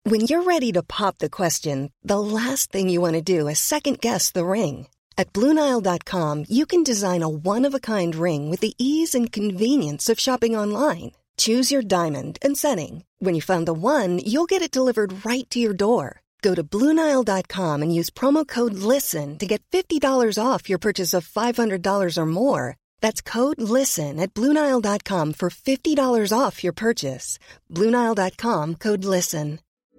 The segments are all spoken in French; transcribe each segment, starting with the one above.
When you're ready to pop the question, the last thing you want to do is second-guess the ring. At BlueNile.com, you can design a one-of-a-kind ring with the ease and convenience of shopping online. Choose your diamond and setting. When you find the one, you'll get it delivered right to your door. Go to BlueNile.com and use promo code LISTEN to get $50 off your purchase of $500 or more. That's code LISTEN at BlueNile.com for $50 off your purchase. BlueNile.com, code LISTEN.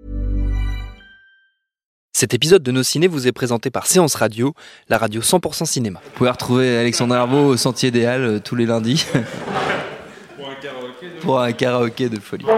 Cet épisode de Nos Ciné vous est présenté par Séance Radio, la radio 100% cinéma. Vous pouvez retrouver Alexandre Herbeau au Sentier des Halles tous les lundis. Pour un karaoké de folie.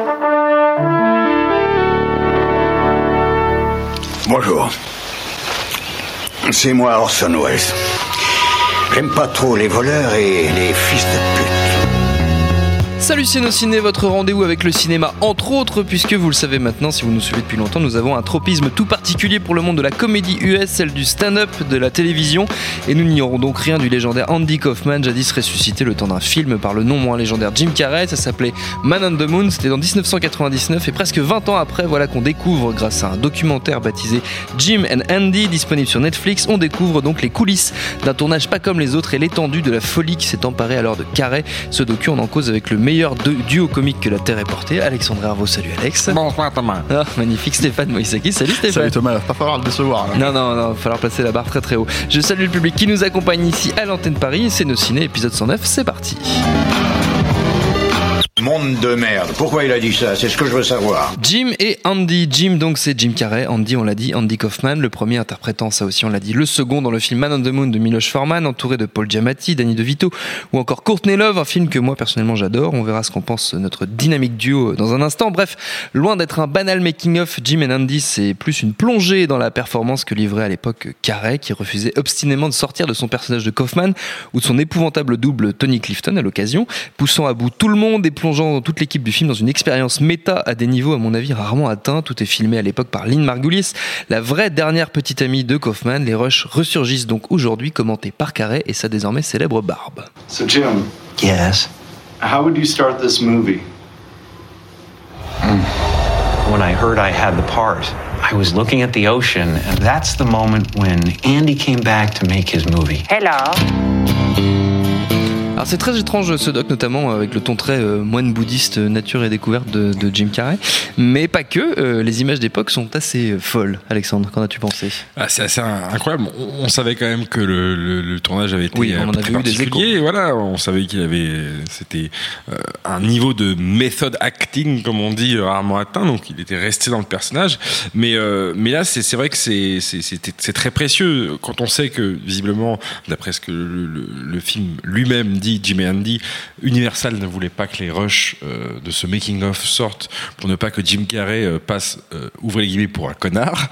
Bonjour. C'est moi Orson Welles. J'aime pas trop les voleurs et les fils de pute. Salut c'est Nos Ciné, votre rendez-vous avec le cinéma entre autres, puisque vous le savez maintenant, si vous nous suivez depuis longtemps, nous avons un tropisme tout particulier pour le monde de la comédie US, celle du stand-up, de la télévision, et nous n'ignorons donc rien du légendaire Andy Kaufman, jadis ressuscité le temps d'un film par le non moins légendaire Jim Carrey. Ça s'appelait Man on the Moon, c'était en 1999, et presque 20 ans après, voilà qu'on découvre, grâce à un documentaire baptisé Jim and Andy, disponible sur Netflix, on découvre donc les coulisses d'un tournage pas comme les autres et l'étendue de la folie qui s'est emparée alors de Carrey. Ce docu, on en cause avec le meilleur duo comique que la Terre ait porté, Alexandre Herbeau. Salut Alex. Bonsoir Thomas. Ah, magnifique. Stéphane Moïsaki. Salut Stéphane. Salut Thomas, il va pas falloir le décevoir. Non, il va falloir placer la barre très très haut. Je salue le public qui nous accompagne ici à l'antenne Paris, et c'est Nos Ciné, épisode 109, c'est parti. Monde de merde. Pourquoi il a dit ça? C'est ce que je veux savoir. Jim et Andy. Jim, donc, c'est Jim Carrey. Andy, on l'a dit, Andy Kaufman, le premier interprétant, ça aussi, on l'a dit, le second dans le film Man on the Moon de Miloš Forman, entouré de Paul Giamatti, Danny DeVito ou encore Courtney Love, un film que moi, personnellement, j'adore. On verra ce qu'en pense notre dynamique duo dans un instant. Bref, loin d'être un banal making-of, Jim et Andy, c'est plus une plongée dans la performance que livrait à l'époque Carrey, qui refusait obstinément de sortir de son personnage de Kaufman ou de son épouvantable double Tony Clifton à l'occasion, poussant à bout tout le monde et plongeant toute l'équipe du film dans une expérience méta à des niveaux à mon avis rarement atteints. Tout est filmé à l'époque par Lynn Margulies, la vraie dernière petite amie de Kaufman. Les rushs ressurgissent donc aujourd'hui, commentés par Carrey et sa désormais célèbre barbe. So Jim, Yes. how would you start this movie? When I heard I had the part, I was looking at the ocean, and that's the moment when Andy came back to make his movie. Hello. Alors c'est très étrange ce doc, notamment avec le ton très moine bouddhiste nature et découverte de Jim Carrey, mais pas que, les images d'époque sont assez folles. Alexandre, qu'en as-tu pensé? C'est assez incroyable. On savait quand même que le tournage avait été on en avait eu des échos. Voilà, on savait c'était un niveau de method acting, comme on dit, rarement atteint, donc il était resté dans le personnage. Mais là, c'est vrai que c'est très précieux quand on sait que visiblement, d'après ce que le film lui-même dit, Jim et Andy, Universal ne voulait pas que les rushs de ce making-of sortent pour ne pas que Jim Carrey passe, ouvrez les guillemets, pour un connard.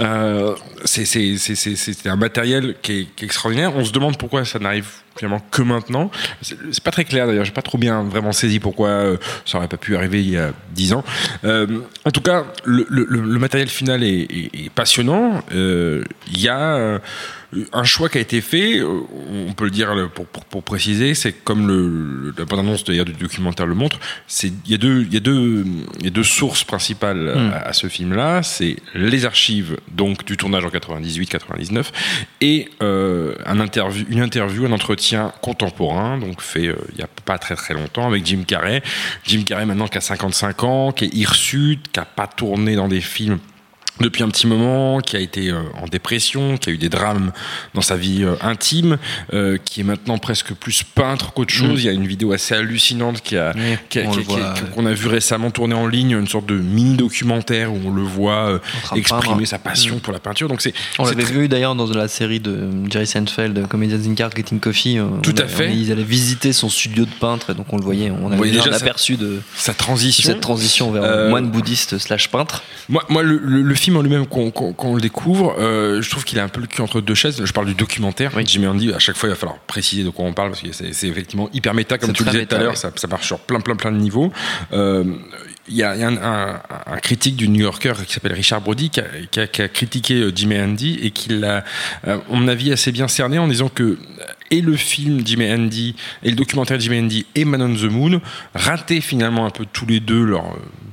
C'est un matériel qui est extraordinaire. On se demande pourquoi ça n'arrive finalement que maintenant. C'est pas très clair d'ailleurs, j'ai pas trop bien vraiment saisi pourquoi ça aurait pas pu arriver il y a 10 ans. En tout cas, le matériel final est passionnant. Il y a un choix qui a été fait, on peut le dire pour préciser, c'est comme la bande-annonce d'ailleurs du documentaire le montre, il y a deux sources principales à ce film-là, c'est les archives donc du tournage en 98-99 et une interview, un entretien contemporain, donc fait il y a pas très très longtemps avec Jim Carrey. Jim Carrey maintenant qui a 55 ans, qui est hirsute, qui a pas tourné dans des films depuis un petit moment, qui a été en dépression, qui a eu des drames dans sa vie intime, qui est maintenant presque plus peintre qu'autre chose. Il y a une vidéo assez hallucinante qu'on a vu récemment tourner en ligne, une sorte de mini-documentaire où on le voit exprimer sa passion pour la peinture. Donc on l'avait vu d'ailleurs dans la série de Jerry Seinfeld, Comedians in Cars Getting Coffee. Tout à fait. Ils allaient visiter son studio de peintre, et donc on le voyait, on avait déjà un aperçu de sa transition, cette transition vers moine bouddhiste / peintre. Moi le film en lui-même, quand on le découvre, je trouve qu'il a un peu le cul entre deux chaises. Je parle du documentaire. Oui. Jim et Andy, à chaque fois il va falloir préciser de quoi on parle parce que c'est effectivement hyper méta, comme tu le disais tout à l'heure. Ça marche sur plein de niveaux. Il y a un critique du New Yorker qui s'appelle Richard Brody qui a critiqué Jim et Andy et qui l'a, à mon avis, assez bien cerné en disant que et le film Jim et Andy et le documentaire Jim et Andy et Man on the Moon rataient finalement un peu tous les deux leur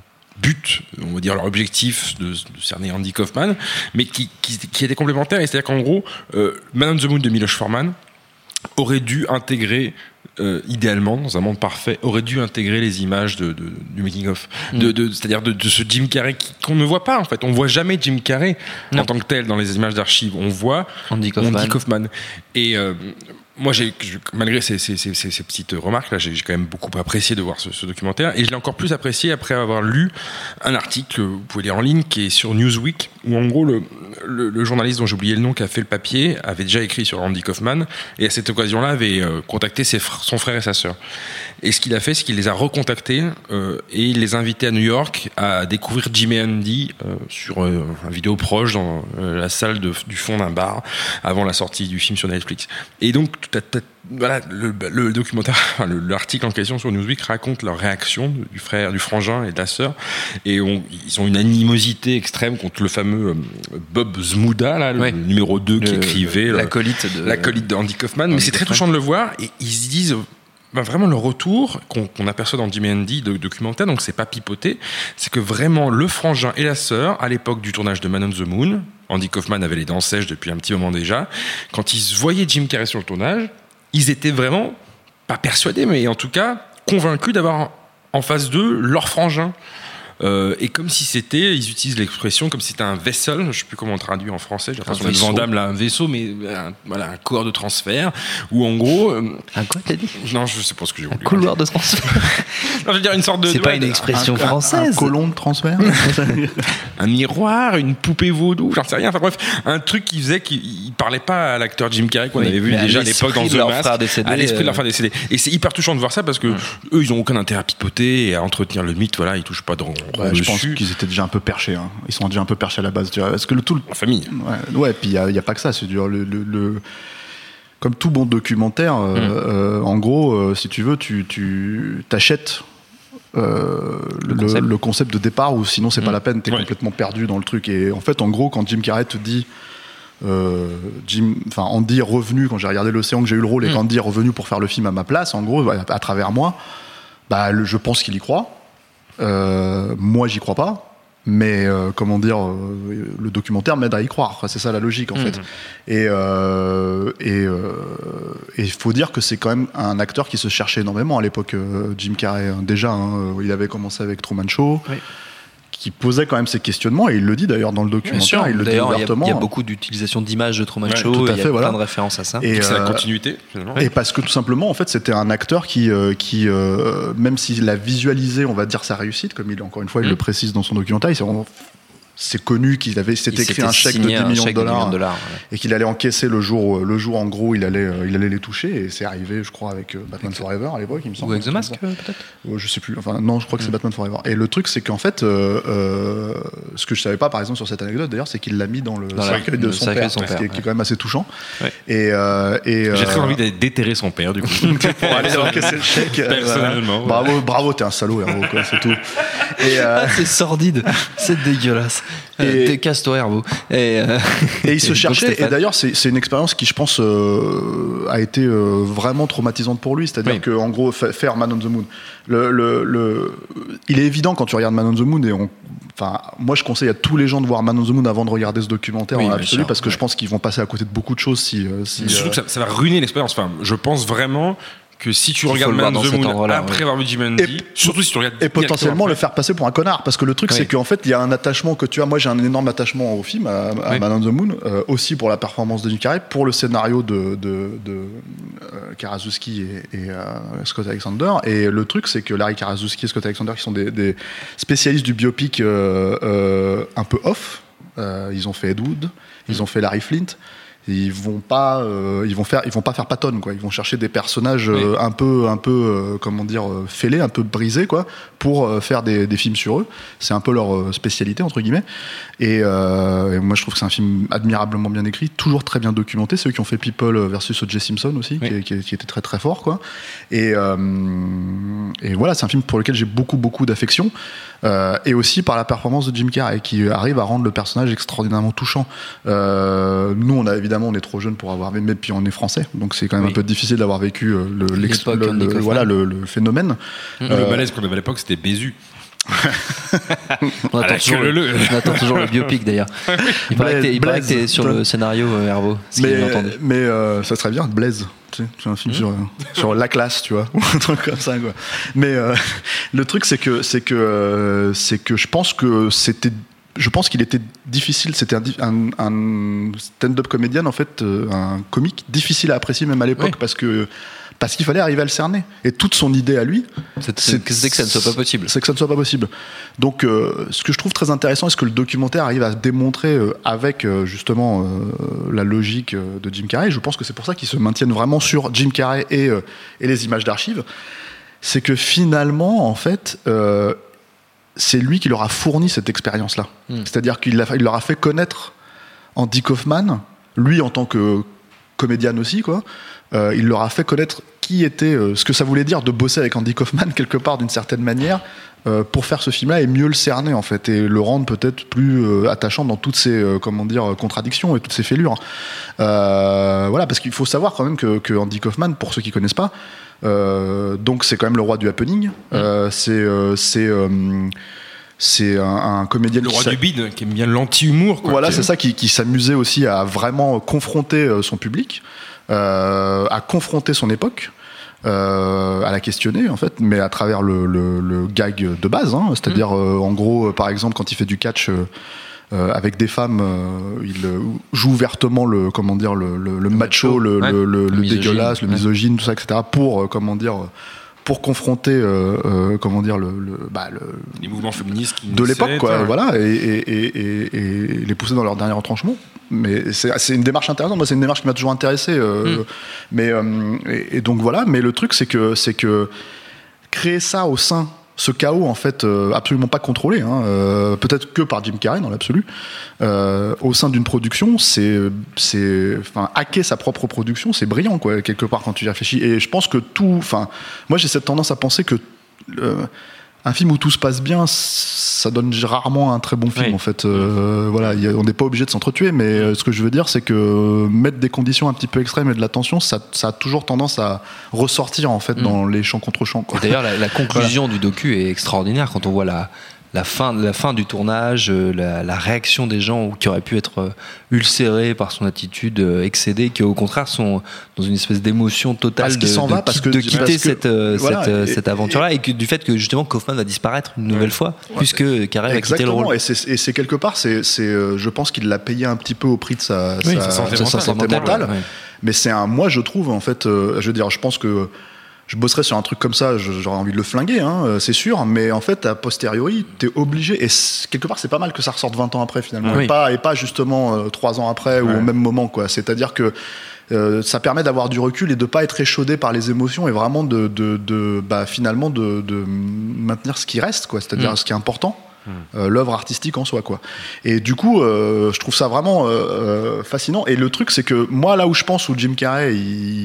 but, on va dire leur objectif de cerner Andy Kaufman, mais qui était complémentaire. Et c'est-à-dire qu'en gros, Man on the Moon de Miloš Forman aurait dû intégrer idéalement, dans un monde parfait, aurait dû intégrer les images du making-of. C'est-à-dire de ce Jim Carrey qu'on ne voit pas, en fait. On voit jamais Jim Carrey en tant que tel dans les images d'archives. On voit Andy Kaufman. Et moi, malgré ces petites remarques-là, j'ai quand même beaucoup apprécié de voir ce documentaire. Et je l'ai encore plus apprécié après avoir lu un article, vous pouvez lire en ligne, qui est sur Newsweek, où en gros, le journaliste dont j'ai oublié le nom, qui a fait le papier, avait déjà écrit sur Andy Kaufman, et à cette occasion-là avait contacté son frère et sa sœur. Et ce qu'il a fait, c'est qu'il les a recontactés et il les a invités à New York à découvrir Jim et Andy sur une vidéo proche dans la salle du fond d'un bar avant la sortie du film sur Netflix. Et donc, voilà, le documentaire, l'article en question sur Newsweek raconte leur réaction du frère, du frangin et de la sœur. Et ils ont une animosité extrême contre le fameux Bob Zmuda, là, le numéro 2 qui écrivait l'acolyte de Andy Kaufman. Mais c'est très touchant de le voir. Et ils se disent vraiment le retour qu'on aperçoit dans Jim et Andy de documentaire, donc c'est pas pipoté, c'est que vraiment le frangin et la sœur, à l'époque du tournage de Man on the Moon, Andy Kaufman avait les dents sèches depuis un petit moment déjà, quand ils voyaient Jim Carrey sur le tournage, ils étaient vraiment, pas persuadés, mais en tout cas convaincus d'avoir en face d'eux leur frangin. Et comme si c'était, ils utilisent l'expression comme si c'était un vessel, je sais plus comment on traduit en français, j'ai l'impression de Van Damme là, un vaisseau, mais un couloir de transfert, où en gros... un quoi t'as dit ? Non, je sais pas ce que j'ai voulu. Un couloir de transfert. Non, je veux dire une sorte de... C'est pas une expression française. Un colon de transfert. Un miroir, une poupée vaudou, j'en sais rien, enfin bref, un truc qui faisait qu'il parlait pas à l'acteur Jim Carrey qu'on avait vu déjà à l'époque dans The Mask, à l'esprit de leur frère décédé. Et c'est hyper touchant de voir ça parce que eux, ils ont aucun intérêt à pipoter et à entretenir le mythe, voilà, ils touchent pas de je pense qu'ils étaient déjà un peu perchés. Hein. Ils sont déjà un peu perchés à la base. Parce que en famille. Ouais, puis il n'y a pas que ça. C'est dur. Comme tout bon documentaire, en gros, si tu veux, tu t'achètes le concept de départ, ou sinon c'est pas la peine. T'es complètement perdu dans le truc. Et en fait, en gros, quand Jim Carrey te dit Andy est revenu quand j'ai regardé l'Océan, que j'ai eu le rôle, et qu'Andy est revenu pour faire le film à ma place, en gros, à travers moi, je pense qu'il y croit. Moi j'y crois pas, mais le documentaire m'aide à y croire. Enfin, c'est ça la logique en fait. Et il faut dire que c'est quand même un acteur qui se cherchait énormément à l'époque, Jim Carrey. Déjà, il avait commencé avec Truman Show. Qui posait quand même ces questionnements, et il le dit d'ailleurs dans le documentaire. Il le dit ouvertement. Il y a beaucoup d'utilisation d'images de Truman Show, il y a plein de références à ça. Et c'est la continuité, finalement. Et parce que tout simplement, en fait, c'était un acteur qui même s'il a visualisé, on va dire, sa réussite, comme encore une fois, il le précise dans son documentaire, c'est connu qu'il s'était écrit un chèque de 10 millions de dollars, et qu'il allait encaisser le jour en gros il allait les toucher, et c'est arrivé, je crois, avec Batman Forever à l'époque, il me semble. Ou avec The Mask, peut-être. Je sais plus, enfin non, je crois que c'est Batman Forever. Et le truc, c'est qu'en fait, ce que je savais pas, par exemple, sur cette anecdote d'ailleurs, c'est qu'il l'a mis dans le cercueil de son père, qui est quand même assez touchant. Et j'ai très envie d'aller déterrer son père, du coup, pour aller encaisser le chèque. Personnellement. Bravo, t'es un salaud, Herbo, quoi, c'est tout. C'est sordide, c'est dégueulasse. Casse-toi, Herbo. Et il se cherchait, et d'ailleurs c'est une expérience qui, je pense, a été vraiment traumatisante pour lui. C'est-à-dire que, en gros, faire Man on the Moon, il est évident quand tu regardes Man on the Moon, et moi je conseille à tous les gens de voir Man on the Moon avant de regarder ce documentaire, en absolu, parce que je pense qu'ils vont passer à côté de beaucoup de choses surtout que ça va ruiner l'expérience. Enfin, je pense vraiment que si tu regardes Man on the Moon après avoir vu Jim and Andy, surtout si tu regardes, et potentiellement le faire passer pour un connard, parce que le truc c'est qu'en fait il y a un attachement que tu as. Moi j'ai un énorme attachement au film, à Man on the Moon, aussi pour la performance de Jim Carrey, pour le scénario de Karaszewski et Scott Alexander. Et le truc c'est que Larry Karaszewski et Scott Alexander, qui sont des spécialistes du biopic un peu off, ils ont fait Ed Wood, ils ont fait Larry Flint. Ils vont pas faire Patton, quoi. Ils vont chercher des personnages un peu fêlés, un peu brisés, quoi, pour faire des films sur eux. C'est un peu leur spécialité, entre guillemets. Et moi je trouve que c'est un film admirablement bien écrit, toujours très bien documenté. C'est eux qui ont fait People versus O.J. Simpson aussi, qui était très très fort, quoi. Et voilà, c'est un film pour lequel j'ai beaucoup d'affection, et aussi par la performance de Jim Carrey, qui arrive à rendre le personnage extraordinairement touchant. Nous on est trop jeunes pour avoir, mais puis on est français, donc c'est quand même un peu difficile d'avoir vécu le phénomène. Le malaise qu'on avait à l'époque, c'était Bézu. On attend toujours le biopic d'ailleurs. Il paraît que t'es sur le scénario, Herbo. Mais ça serait bien, Blaise. Tu sais, un film sur la classe, tu vois, ou un truc comme ça, quoi. Mais le truc, c'est que je pense qu'il était difficile. C'était un stand-up comédien, en fait, un comique difficile à apprécier même à l'époque, parce qu'il fallait arriver à le cerner. Et toute son idée à lui, c'est que ça ne soit pas possible. C'est que ça ne soit pas possible. Donc, ce que je trouve très intéressant, et ce que le documentaire arrive à démontrer avec justement la logique de Jim Carrey, je pense que c'est pour ça qu'ils se maintiennent vraiment sur Jim Carrey et les images d'archives, c'est que finalement, en fait, c'est lui qui leur a fourni cette expérience-là. C'est-à-dire qu'il leur a fait connaître Andy Kaufman, lui en tant que comédienne aussi, quoi. Il leur a fait connaître qui était, ce que ça voulait dire de bosser avec Andy Kaufman quelque part d'une certaine manière pour faire ce film-là et mieux le cerner en fait et le rendre peut-être plus attachant dans toutes ses contradictions et toutes ses fêlures. Voilà, parce qu'il faut savoir quand même que Andy Kaufman, pour ceux qui connaissent pas, donc c'est quand même le roi du happening. C'est un comédien le roi du bide qui aime bien l'anti-humour, quoi. Voilà, c'est ça, qui s'amusait aussi à vraiment confronter son public, à confronter son époque, à la questionner en fait, mais à travers le gag de base, hein, c'est-à-dire en gros, par exemple, quand il fait du catch avec des femmes, il joue ouvertement le macho, le dégueulasse, le misogyne, tout ça, etc. Pour confronter les mouvements féministes de l'époque, quoi, voilà, et les pousser dans leur dernier retranchement. Mais c'est une démarche intéressante. Moi, c'est une démarche qui m'a toujours intéressé. Et donc voilà. Mais le truc, c'est que créer ça au sein, ce chaos en fait absolument pas contrôlé, hein, peut-être que par Jim Carrey dans l'absolu, au sein d'une production, hacker sa propre production, c'est brillant, quoi, quelque part quand tu y réfléchis. Et je pense que moi j'ai cette tendance à penser que un film où tout se passe bien, ça donne rarement un très bon film, en fait. Voilà, on n'est pas obligé de s'entretuer, mais ce que je veux dire, c'est que mettre des conditions un petit peu extrêmes et de la tension, ça a toujours tendance à ressortir, en fait, dans les champs contre champs, quoi. D'ailleurs, la conclusion du docu est extraordinaire quand on voit la fin du tournage, la réaction des gens qui auraient pu être ulcérés par son attitude excédée, qui au contraire sont dans une espèce d'émotion totale de quitter cette aventure-là, et du fait que justement Kaufman va disparaître une nouvelle fois, puisque Carrey va quitter le rôle. Et c'est quelque part, je pense qu'il l'a payé un petit peu au prix de sa santé mentale. Ouais. Mais moi je trouve, en fait, je veux dire, je pense que je bosserais sur un truc comme ça, j'aurais envie de le flinguer, hein, c'est sûr, mais en fait, a posteriori, t'es obligé, et quelque part, c'est pas mal que ça ressorte 20 ans après, finalement, et pas justement 3 ans après, ou au même moment, quoi. C'est-à-dire que ça permet d'avoir du recul et de pas être échaudé par les émotions, et vraiment finalement de maintenir ce qui reste, quoi, c'est-à-dire ce qui est important. L'œuvre artistique en soi, quoi. Et du coup, je trouve ça vraiment fascinant. Et le truc, c'est que moi, là où je pense où Jim Carrey,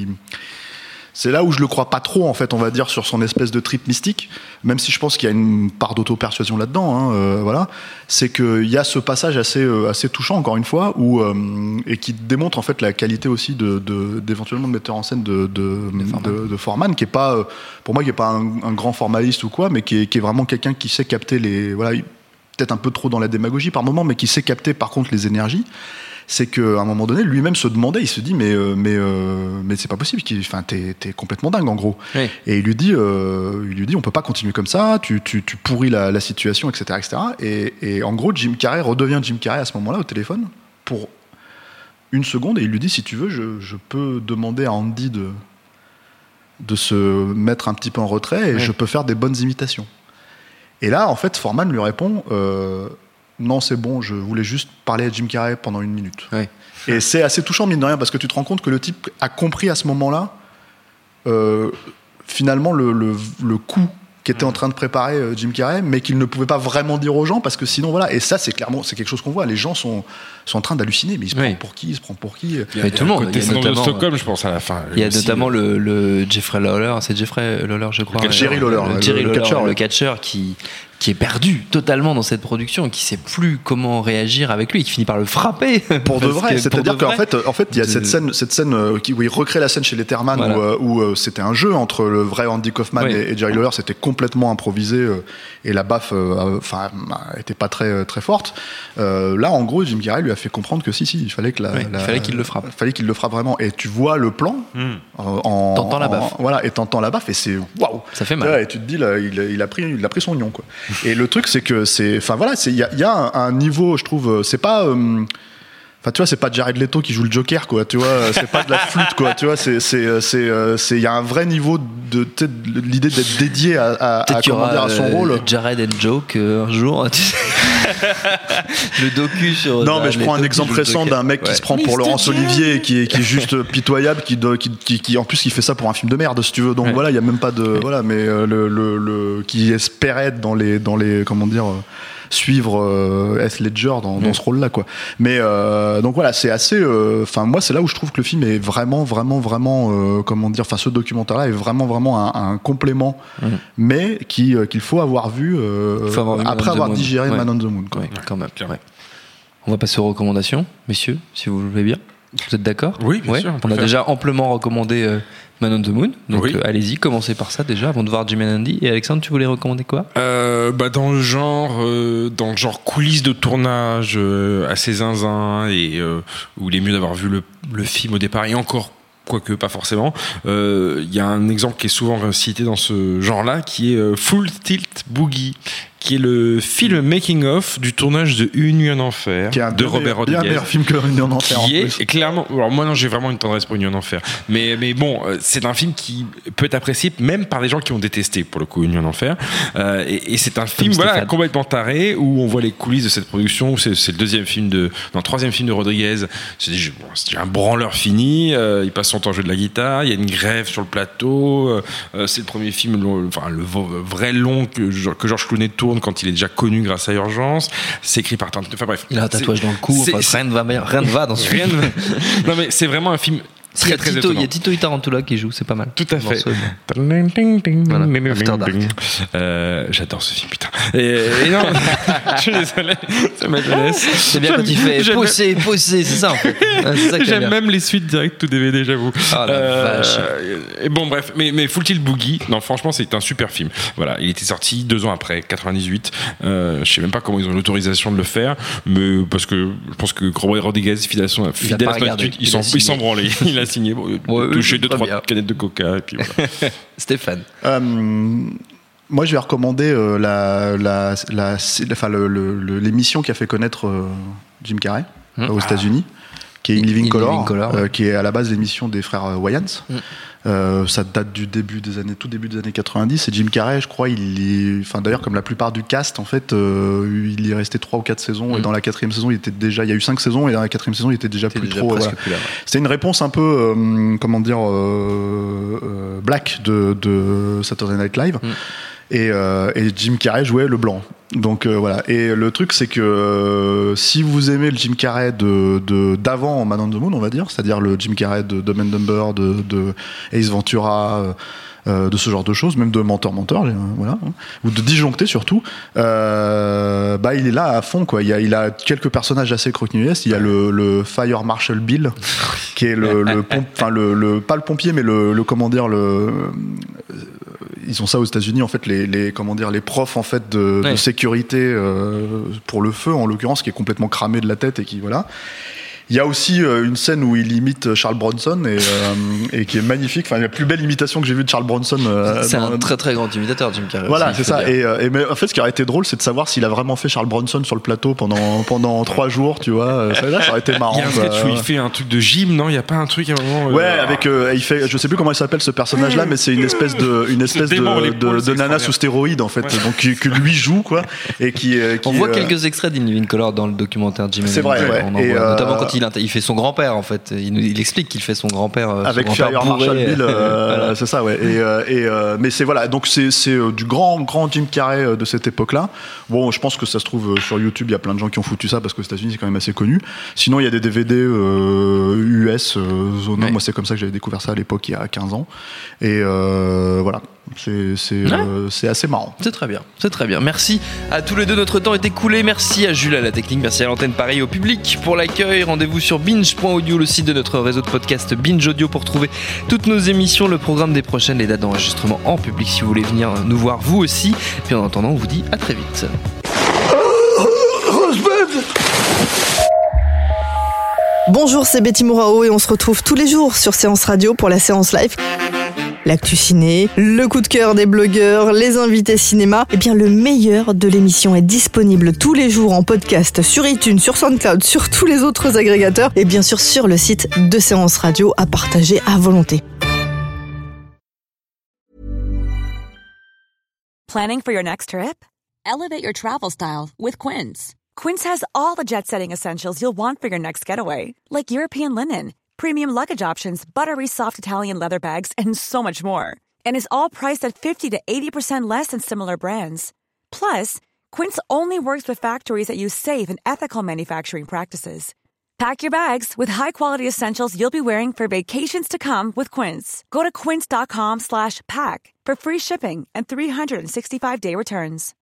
c'est là où je le crois pas trop, en fait, on va dire, sur son espèce de trip mystique, même si je pense qu'il y a une part d'auto-persuasion là-dedans, hein, voilà. C'est qu'il y a ce passage assez touchant, encore une fois, et qui démontre, en fait, la qualité aussi d'éventuellement de metteur en scène de Foreman, qui est pas, pour moi, qui est pas un grand formaliste ou quoi, mais qui est vraiment quelqu'un qui sait capter peut-être un peu trop dans la démagogie par moment, mais qui sait capter, par contre, les énergies. C'est qu'à un moment donné, lui-même se demandait, il se dit, mais c'est pas possible, t'es complètement dingue, en gros. Oui. Et il lui dit, on peut pas continuer comme ça, tu pourris la situation, etc., etc. Et en gros, Jim Carrey redevient Jim Carrey à ce moment-là au téléphone pour une seconde, et il lui dit, si tu veux, je peux demander à Andy de se mettre un petit peu en retrait, et je peux faire des bonnes imitations. Et là, en fait, Foreman lui répond, non, c'est bon, je voulais juste parler à Jim Carrey pendant 1 minute. Oui. Et c'est assez touchant, mine de rien, parce que tu te rends compte que le type a compris à ce moment-là, finalement, le coup qu'était en train de préparer Jim Carrey, mais qu'il ne pouvait pas vraiment dire aux gens, parce que sinon, voilà. Et ça, c'est quelque chose qu'on voit. Les gens sont en train d'halluciner, mais il se prend pour qui ? Il y a tout le monde. Il y a notamment Stockholm, je pense, à la fin. Il y a notamment le Jeffrey Lawler, c'est Jeffrey Lawler, je crois. Jerry Lawler, le catcheur, qui qui est perdu totalement dans cette production, qui sait plus comment réagir avec lui, et qui finit par le frapper. Pour de vrai, c'est-à-dire qu'en fait, il y a cette scène où il recrée la scène chez Letterman, voilà. où c'était un jeu entre le vrai Andy Kaufman et Jerry Lawler, c'était complètement improvisé, et la baffe, était pas très très forte. Là, en gros, Jim Carrey lui a fait comprendre que il fallait que il fallait qu'il le frappe. Il fallait qu'il le frappe vraiment. Et tu vois le plan, t'entends la baffe. Voilà, et t'entends la baffe, et c'est waouh. Ça fait mal. Et tu te dis, là, il a pris son oignon, quoi. Et le truc, c'est que il y a un niveau, je trouve, c'est pas. Enfin, tu vois, c'est pas Jared Leto qui joue le Joker, quoi. Tu vois, c'est pas de la flûte, quoi. Tu vois, il y a un vrai niveau de l'idée d'être dédié à son rôle. Jared and Joke un jour. Le docu sur. Non, mais je prends un exemple récent d'un mec qui se prend pour Laurence Olivier et qui est juste pitoyable, qui en plus qui fait ça pour un film de merde, si tu veux. Donc voilà, il y a même pas de voilà, mais qui espérait être dans les comment dire. Suivre Heath Ledger dans ce rôle-là, quoi. Mais donc voilà, c'est assez. Enfin, moi, c'est là où je trouve que le film est vraiment, comment dire. Enfin, ce documentaire-là est vraiment un complément, mais qu'il faut avoir vu après avoir digéré Man on the Moon. Ouais, quand même. Ouais. On va passer aux recommandations, messieurs, si vous le voulez bien. Vous êtes d'accord ? Oui, bien sûr. On a déjà amplement recommandé Man on the Moon, donc allez-y, commencez par ça déjà avant de voir Jim and Andy. Et Alexandre, tu voulais recommander quoi ? Dans le genre coulisses de tournage assez zinzin et où il est mieux d'avoir vu le film au départ, et encore quoique pas forcément. Il y a un exemple qui est souvent cité dans ce genre-là, qui est Full Tilt Boogie, qui est le film making of du tournage de Une nuit en enfer de Robert Rodriguez. Bien meilleur film que Une nuit en enfer. Qui est clairement. Alors moi non, j'ai vraiment une tendresse pour Une nuit en enfer. Mais bon, c'est un film qui peut être apprécié même par des gens qui ont détesté pour le coup Une nuit en enfer. Et c'est un film complètement taré où on voit les coulisses de cette production. C'est le troisième film de Rodriguez. C'est un branleur fini. Il passe son temps à jouer de la guitare. Il y a une grève sur le plateau. C'est le premier film, le vrai long que Georges Clooney tourne quand il est déjà connu grâce à Urgence. C'est écrit par Enfin bref. Il a un tatouage dans le cou. Rien ne va dans ce film. Non mais c'est vraiment un film très très étonnant. Il y a Tito Tarantula qui joue, c'est pas mal. Tout à fait. Voilà, After Dark. J'adore ce film, putain. Et non, je suis désolé, c'est ma jeunesse. C'est bien quand il fait pousser, c'est ça en fait. C'est ça que j'aime même les suites directes tout DVD, j'avoue. Ah la vache. Et bon bref, mais Full Tilt Boogie, non franchement c'est un super film. Voilà, il était sorti 2 ans après, 98. Je sais même pas comment ils ont l'autorisation de le faire, mais parce que je pense que Robert Rodriguez, fidèle à son attitude, il s'en branlait. Il a signé, touché 2-3 canettes de coca et puis voilà. Stéphane. Moi, je vais recommander l'émission qui a fait connaître Jim Carrey aux États-Unis, qui est In Living Color, qui est à la base l'émission des frères Wayans. Ça date tout début des années 90, et Jim Carrey, je crois, d'ailleurs comme la plupart du cast, en fait, il y est resté 3 ou 4 saisons, et dans la 4e saison, il y a eu 5 saisons, et dans la 4e saison, il était déjà plus trop. Voilà. Plus là, ouais. C'était une réponse un peu, black de Saturday Night Live. Et Jim Carrey jouait le blanc. Donc voilà. Et le truc, c'est que si vous aimez le Jim Carrey d'avant Man on the Moon, on va dire, c'est-à-dire le Jim Carrey de Dumb and Dumber, de Ace Ventura, de ce genre de choses, même de Menteur, voilà, ou de Disjoncté surtout, il est là à fond, quoi. Il a quelques personnages assez croquignolesques. Il y a le Fire Marshal Bill, qui est pas le pompier, mais ils ont ça aux États-Unis, en fait, les profs en fait de sécurité pour le feu, en l'occurrence, qui est complètement cramé de la tête et qui voilà. Il y a aussi une scène où il imite Charles Bronson et qui est magnifique. Enfin, la plus belle imitation que j'ai vue de Charles Bronson. C'est un très très grand imitateur, Jim Carrey. Voilà, c'est ça. Mais en fait, ce qui aurait été drôle, c'est de savoir s'il a vraiment fait Charles Bronson sur le plateau pendant 3 jours, tu vois. Là, ça aurait été marrant. Il y a un sketch où il fait un truc de gym, non ? Il y a pas un truc à un moment. Ouais, avec il fait, je sais plus comment il s'appelle ce personnage-là, mais c'est une espèce de nana sous stéroïdes en fait, donc que lui joue quoi, et qui on voit quelques extraits d'In Living Color dans le documentaire Jim. C'est vrai, ouais. Notamment quand il fait son grand-père en fait. Il explique qu'il fait son grand-père avec Fire Marshal Bill, voilà. C'est ça, ouais. Mais c'est voilà, donc c'est du grand Jim Carrey de cette époque-là. Bon, je pense que ça se trouve sur YouTube, il y a plein de gens qui ont foutu ça parce qu'aux États-Unis c'est quand même assez connu. Sinon, il y a des DVD US. Moi, c'est comme ça que j'avais découvert ça à l'époque, il y a 15 ans. Et voilà. C'est assez marrant. C'est très bien. Merci à tous les deux, notre temps est écoulé. Merci à Jules à la technique, merci à l'antenne, pareil au public pour l'accueil. Rendez-vous sur binge.audio, le site de notre réseau de podcast Binge Audio, pour trouver toutes nos émissions, le programme des prochaines, les dates d'enregistrement en public si vous voulez venir nous voir vous aussi. Puis en attendant, on vous dit à très vite. Bonjour, c'est Betty Mourao et on se retrouve tous les jours sur Séance Radio pour la séance live. L'actu ciné, le coup de cœur des blogueurs, les invités cinéma. Eh bien, le meilleur de l'émission est disponible tous les jours en podcast sur iTunes, sur SoundCloud, sur tous les autres agrégateurs et bien sûr sur le site de Séance Radio à partager à volonté. Planning for your next trip? Elevate your travel style with Quince. Quince has all the jet-setting essentials you'll want for your next getaway, like European linen, premium luggage options, buttery soft Italian leather bags, and so much more. And is all priced at 50 to 80% less than similar brands. Plus, Quince only works with factories that use safe and ethical manufacturing practices. Pack your bags with high-quality essentials you'll be wearing for vacations to come with Quince. Go to quince.com/pack for free shipping and 365-day returns.